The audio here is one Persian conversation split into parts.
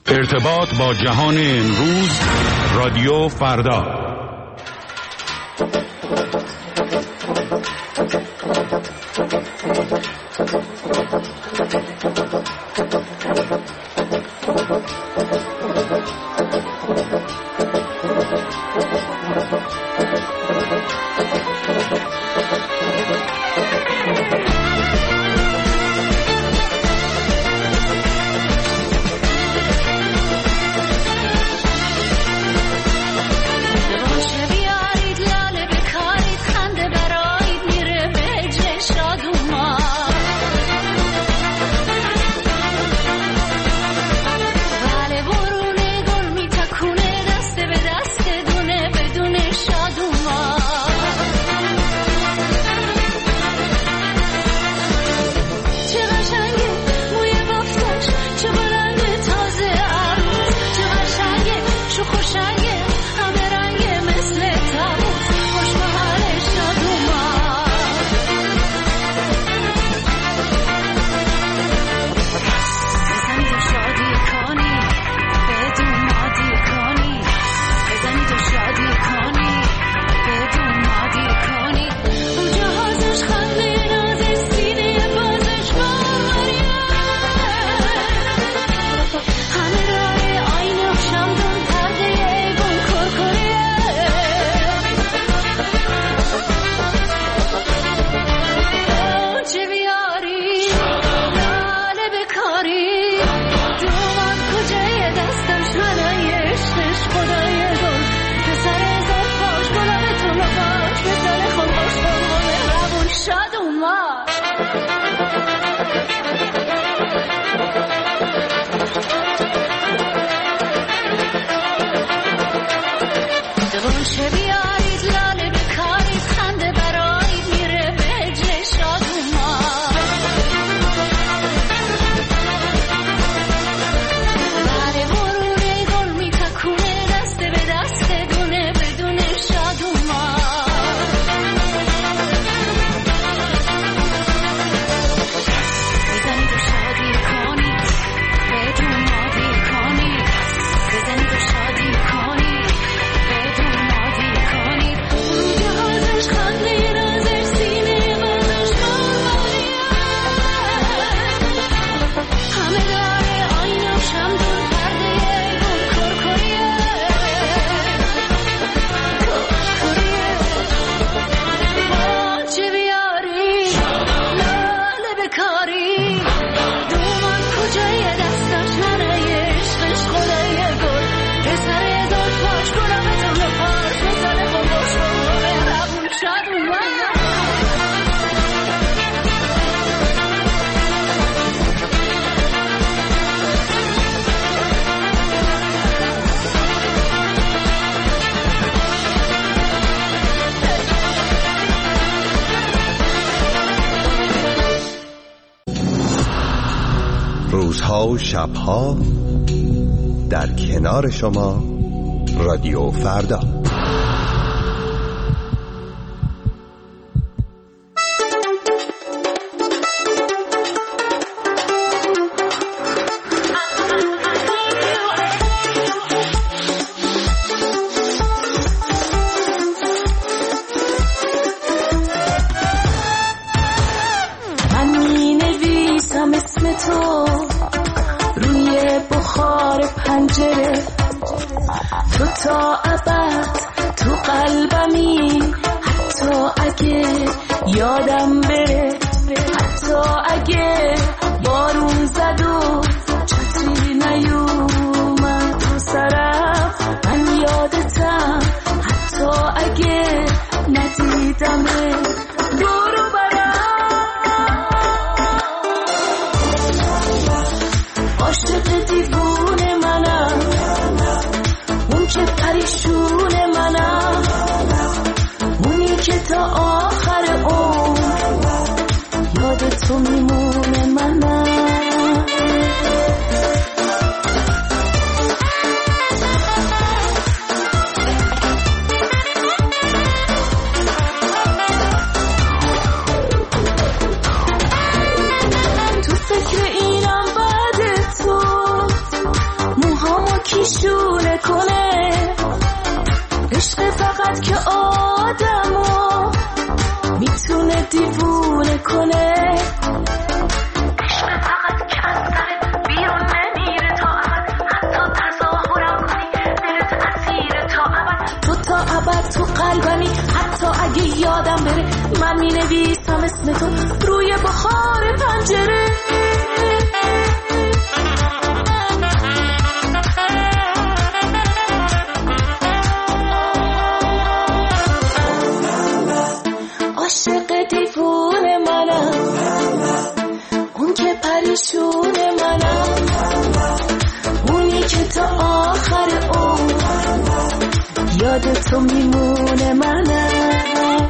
ارتباط با جهان امروز، رادیو فردا. روزها و شبها در کنار شما، رادیو فردا. من می نویسم اسم تو روی بخار پنجره، تو تا ابد تو قلبمی، حتی اگه یادم بره، حتی اگه بارون زد و چتری نیومد تو سرم، من یادتم، حتی اگه ندیدمه دور عاشق دیوونه منم، اون که پریشون منم، اونی که تا آخر عمر یاد تو میمونه منم. که آدمو میتونه دیوونه کنه. عشق فقط که از سرت بیرون نمیره تا ابد، حتی تظاهرم کنی دلت اسیر تا ابد. تو تا ابد تو قلبمی، حتی اگه یادم بره من مینویسم اسم تو روی بخار پنجره. عاشق دیوونه منم، اون که پریشون منم، اونی که تا آخر اون یاد تو میمونه منم.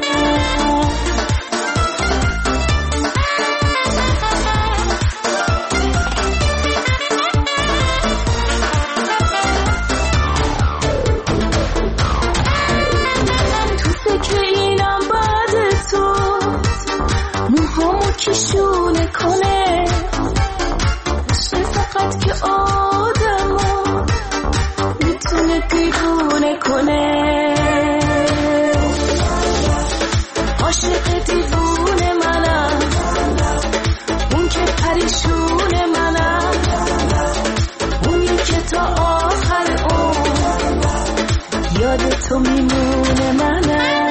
تو فکر اینم بعد تو موهامو کشونه کنه. فقط که آدمو میتونه دیوونه کنه. عاشق دیوونه منم، اون که پریشونه منم، اونی که تا آخر اون یاد تو میمونه منم.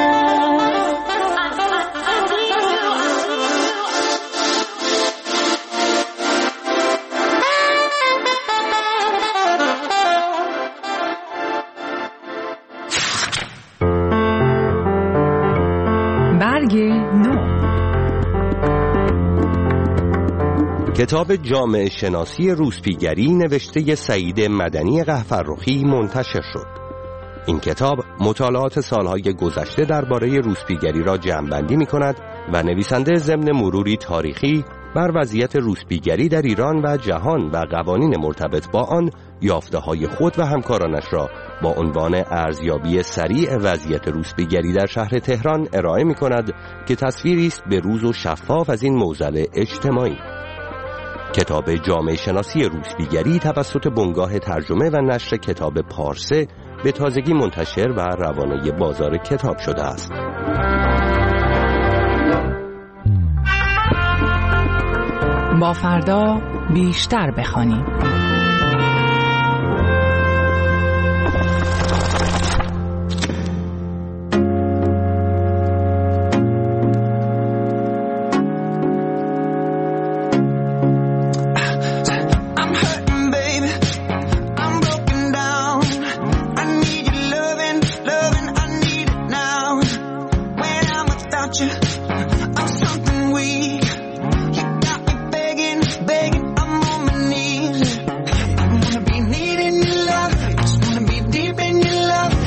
کتاب جامعه شناسی روسپیگری نوشته سعید مدنی قهفرخی منتشر شد. این کتاب مطالعات سالهای گذشته درباره روسپیگری را جمع‌بندی می‌کند و نویسنده ضمن مروری تاریخی بر وضعیت روسپیگری در ایران و جهان و قوانین مرتبط با آن یافته‌های خود و همکارانش را با عنوان ارزیابی سریع وضعیت روسپیگری در شهر تهران ارائه می‌کند که تصویری است به روز و شفاف از این معضل اجتماعی. کتاب جامعه شناسی روسپیگری توسط بنگاه ترجمه و نشر کتاب پارسه به تازگی منتشر و روانه بازار کتاب شده است. با فردا بیشتر بخوانیم. Love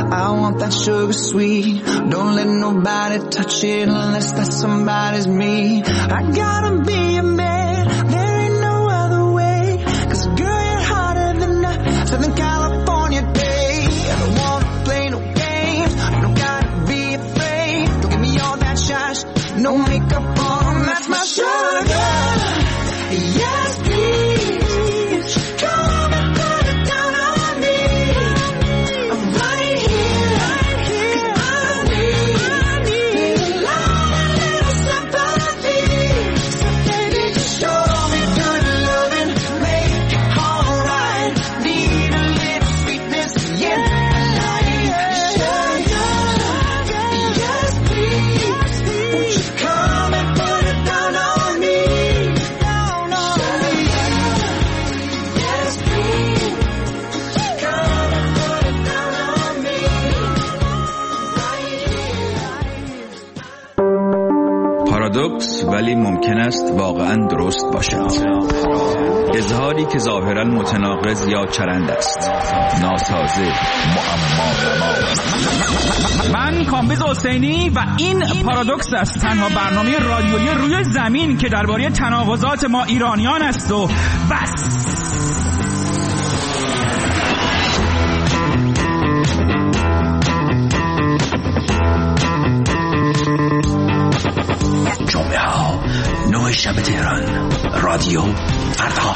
I want that sugar sweet. Don't let nobody touch it unless that somebody's me. I gotta be a man, there ain't no other way. 'Cause girl, you're hotter than a Southern California day. I don't wanna play no games, I don't gotta be afraid. Don't give me all that shine, no makeup on, that's my sugar. Yes, please, come and put it down on me. I'm right here, 'cause I need a love and little sympathy. So baby, just show me good loving, make it alright. Need a little sweetness in my life. Sugar, yes please, won't you come and put it down on me? Down on me. Yes please, come and put it down on me. Right here. پارادوکس ولی ممکن است واقعا درست باشد. اظهاری که ظاهرا متناقض یا چرند است، ناسازه، معما. من کامبیز حسینی و این پارادوکس است، تنها برنامه رادیویی روی زمین که درباره تناقضات ما ایرانیان است و بس. جمعه ها 9 شب تهران، رادیو فردا.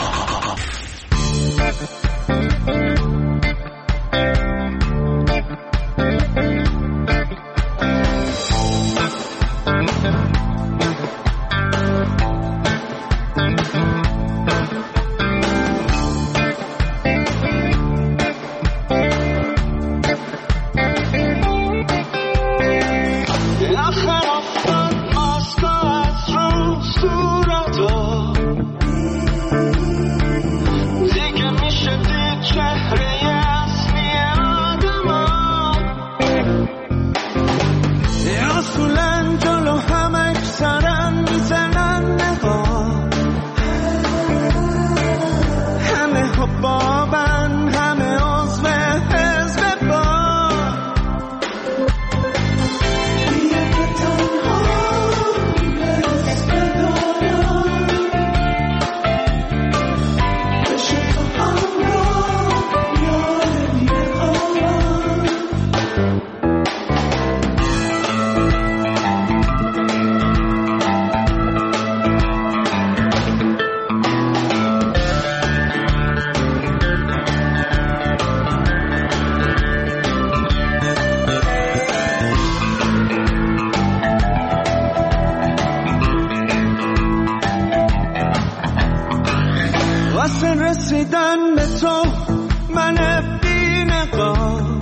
رسیدن به تو من بی‌نقاب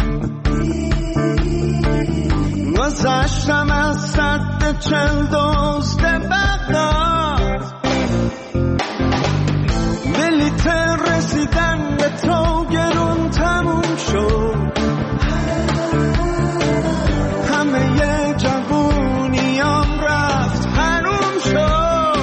گذشتم از سد 40 دزد بغداد بلیت رسیدن به تو گرون تموم شد همه جوونیام رفت حروم شد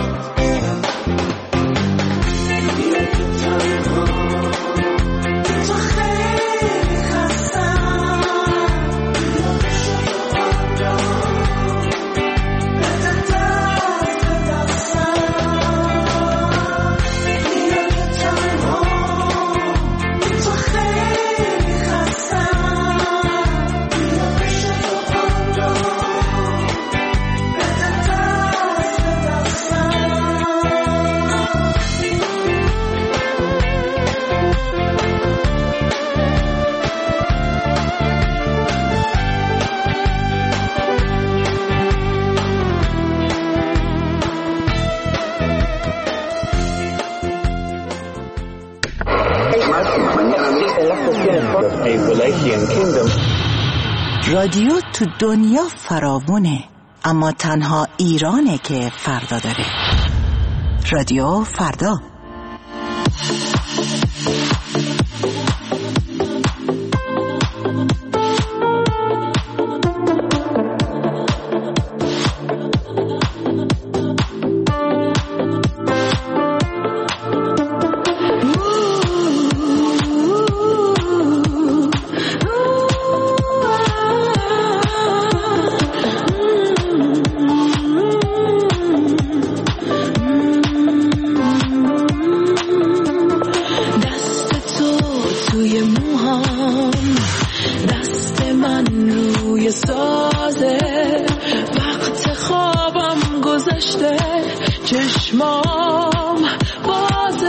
رادیو تو دنیا فراوونه، اما تنها ایرانه که فردا داره. رادیو فردا. چشمام بازه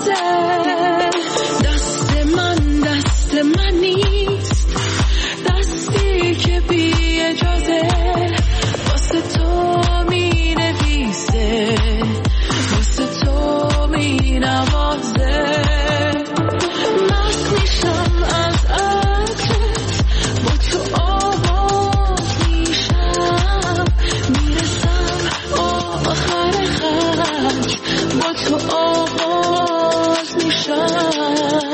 دست من نیست، دستی که بی اجازه واسه تو می نویسه، واسه تو می نوازه. مست میشم از عطرت، با تو آواز میشم، میرسم آخر خط، با تو آواز میشم.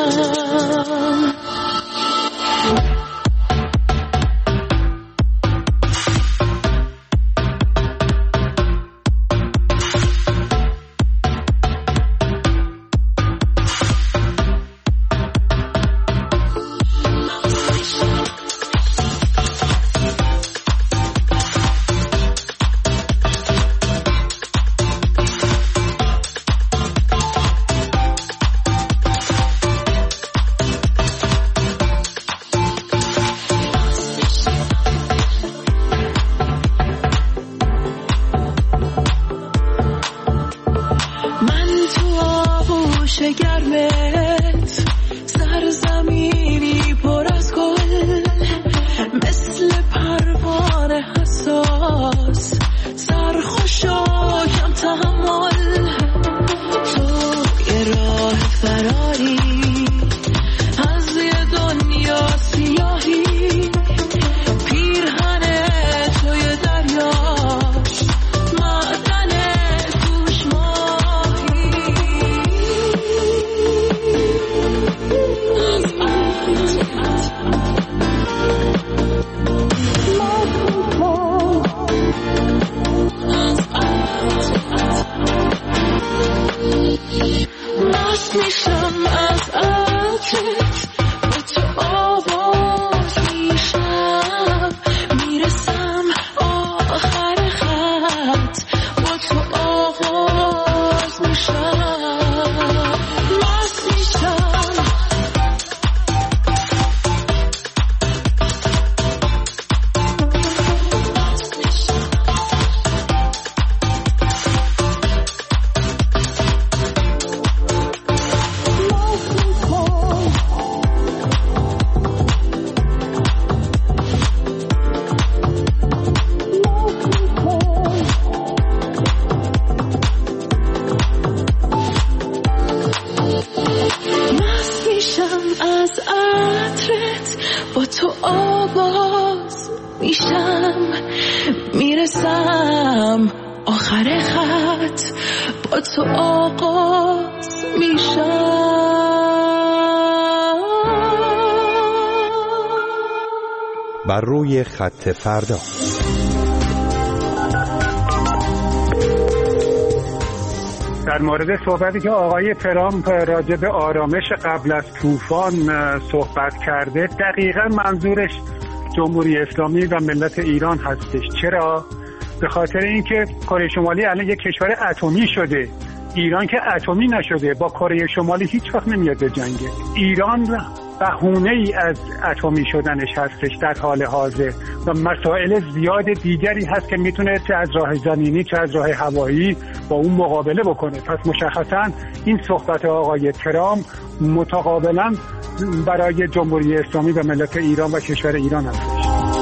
گرمت سرزمینی پر از گل، مثل پروانه حساس، سرخوش و کم تحمل. تو یه راه فراری از یه دنیا سیاهی، پیرهن توی دریاش معدن توش ماهی. مست میشم از عطرت، با تو آواز میشم، میرسم آخر خط، با تو آواز میشم. مست میشم از عطرت، با تو آواز میشم، میرسم آخر خط، با تو آغاز میشم. بر روی خط فردا. در مورد صحبتی که آقای ترامپ راجع به آرامش قبل از طوفان صحبت کرده، دقیقاً منظورش جمهوری اسلامی و ملت ایران هستش. چرا؟ به خاطر اینکه کره شمالی الان یک کشور اتمی شده، ایران که اتمی نشده، با کره شمالی هیچ وقت نمیاد به جنگه. ایران بهونه‌ای از اتمی شدنش هستش در حال حاضر و مسائل زیاد دیگری هست که میتونه چه از راه زمینی چه از راه هوایی با اون مقابله بکنه. پس مشخصاً این صحبت آقای ترامپ متقابلاً برای جمهوری اسلامی و ملت ایران و کشور ایران هستش.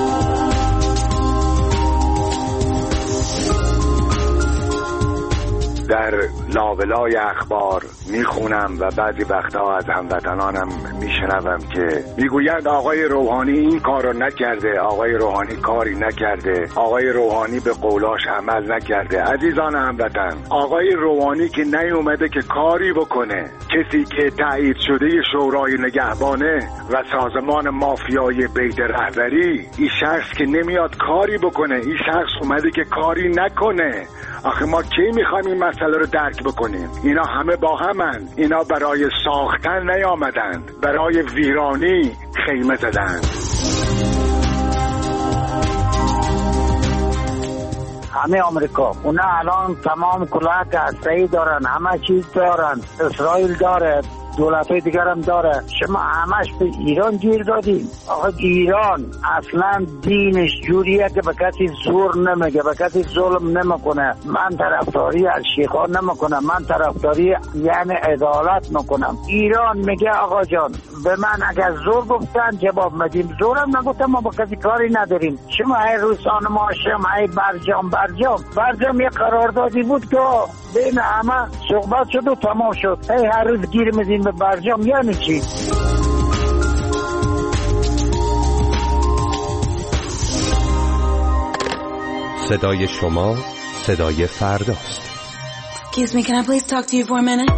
در لاولای اخبار میخونم و بعضی وقتها از هموطنانم میشنوم که میگویند آقای روحانی این کارو نکرده، آقای روحانی کاری نکرده، آقای روحانی به قولاش عمل نکرده. عزیزان هموطن، آقای روحانی که نیومده که کاری بکنه، کسی که تایید شده شورای نگهبانه و سازمان مافیای بیت رهبری، این شخص که نمیاد کاری بکنه، این شخص اومده که کاری نکنه. آخه ما کی میخوایم این مسئله رو درک بکنیم؟ اینا همه با همن، اینا برای ساختن نیامدند، برای ویرانی خیمه زدند. همه آمریکا اونا الان تمام کلاهک هسته‌ای دارن، همه چیز دارن، اسرائیل داره، دولت‌های دیگر هم داره. شما همش به ایران گیر دادیم. آقا ایران اصلا دینش جوریه که به کسی زور نمیگه، به کسی ظلم نمیکنه. من طرفداری از شیخان نمیکنم، من طرفداری یعنی عدالت میکنم. ایران میگه آقا جان به من اگر زور گفتن جواب میدیم، زورم نگفتم ما با کسی کاری نداریم. شما های روسان ماشم های برجام یه قراردادی بود که بین همه صحبت شد و تمام شد. هر روز گیر میدیم به برجام، یعنی چی؟ صدای شما صدای فرداست. Excuse me, can I please talk to you for a minute?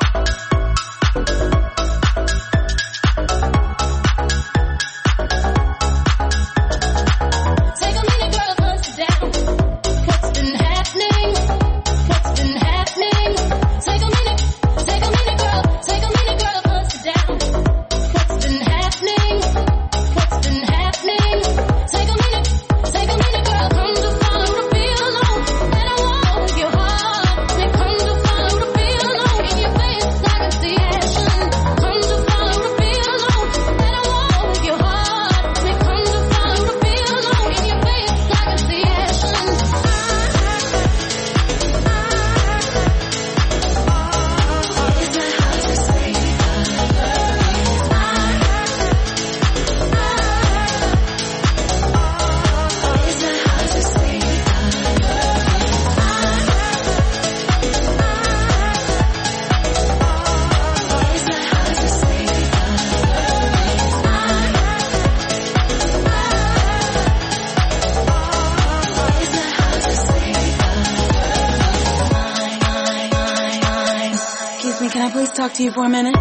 Can I please talk to you for a minute?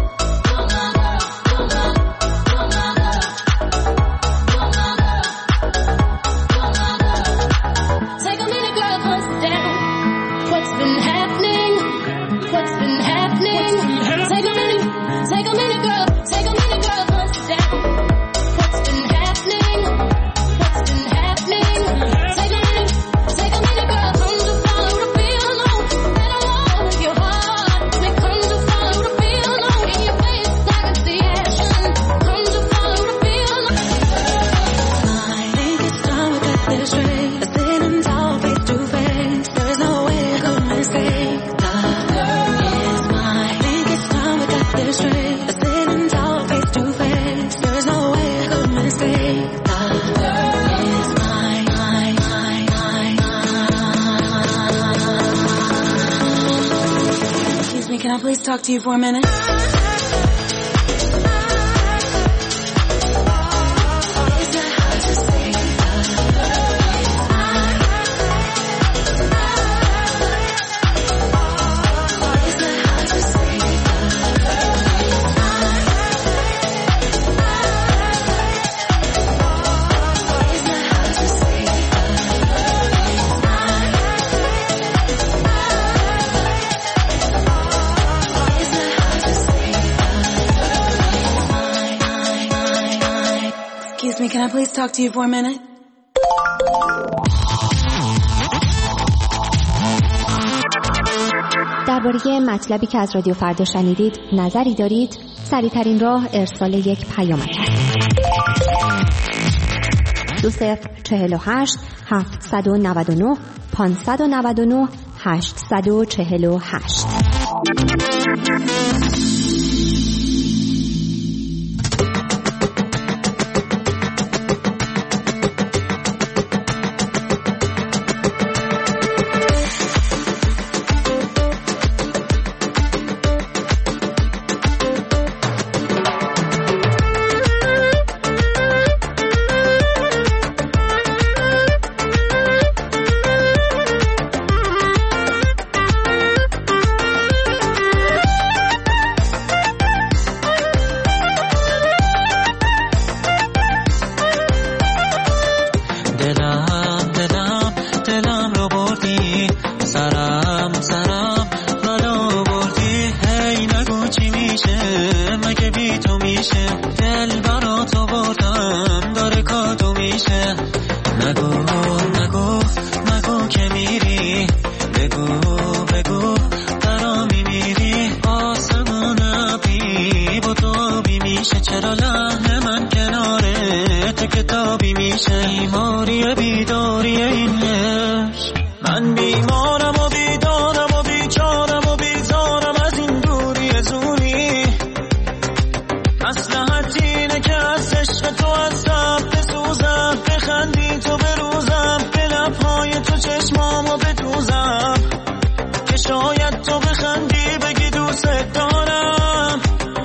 Take a minute, girl, bust it down. What's been happening? What's been happening? Take a minute, girl. Take a minute, girl, bust it down. What's been happening? What's been happening? Take a minute, girl. Come to follow the feel alone. And I want your heart. Come to follow the feel alone. In your face, I can see action. Come to follow the feel alone. I think it's time we got this straight. Sitting tall, face to face. There is no way I could mistake. The girl is mine. I think it's time we got this straight. Sitting tall, face to face. There is no way I could mistake. The girl is mine. Excuse me, can I please talk to you for a minute? Excuse me, can I please talk to you for a minute? درباره مطلبی که از رادیو فردا شنیدید نظری دارید؟ سریع‌ترین راه ارسال یک پیامک است. 2048 799 599 848. بگو برا میمیری آسمون پیش همیشه بیماری بیداری این عشق. من بیمارم و بیدارم و بیچارم و بیزارم از این دوری زونی. مصلحت اینه که از عشق تو از دم بسوزم، بخندی تو بروزم، به لبهای تو چشمامو بدوزم، که شاید تو بخندی بگی دوست دارم،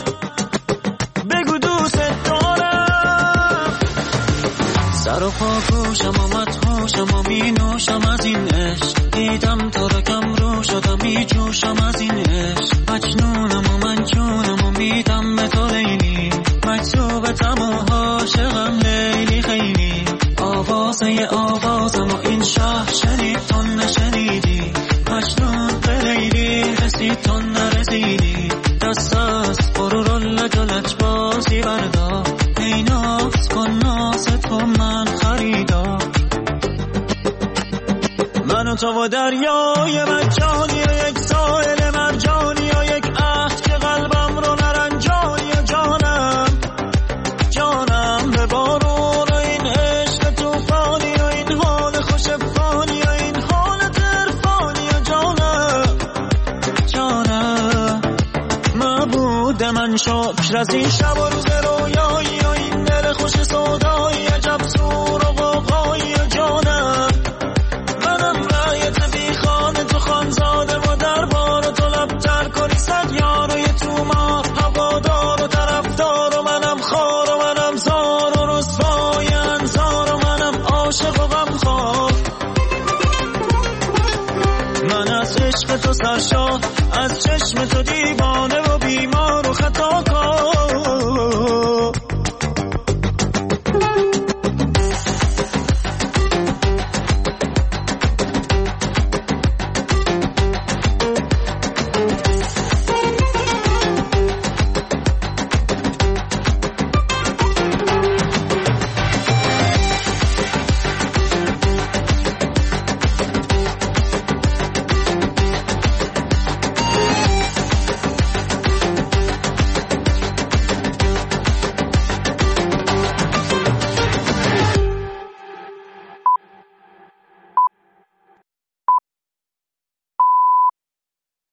بگو دوست دارم. سر و پا گوشم و مدهوشم و می نوشم از این عشق. دیدم تو رو کم رو شدم می جوشم از این عشق. مجنونم و منجونم و میدم به تو لیلی، مجذوبتم و عاشقم لیلی خیلی. آوازم و این شهر شنید تو نشنیدی، مجنون به لیلی رسید تو نرسیدی. دست از برورالج و لجبازی بردار، ای ناز کن ناز تو من خریدار. من و تو و دریای مجانی و یک ساحل مرجانی و یک عهد که قلبم رو نرنجانی و جانم به بارون و این عشق توفانی و این حال خوش افغانی و این حال ترفانی و جانم معبود من شکر از این شب و روز رویایی و این دل خوش سودایی، عجب سور و غوغایی و جانم. منم رایت بی خانه تو خانزاده و دربار و تو لبتر کنی صد یار و یه تومار هوادار و طرفدار و منم خار و منم زار و رسوای انزار و منم عاشق و غمخوار. من از عشق تو سرشار، از چشم تو دیوانه و بیمار و خطا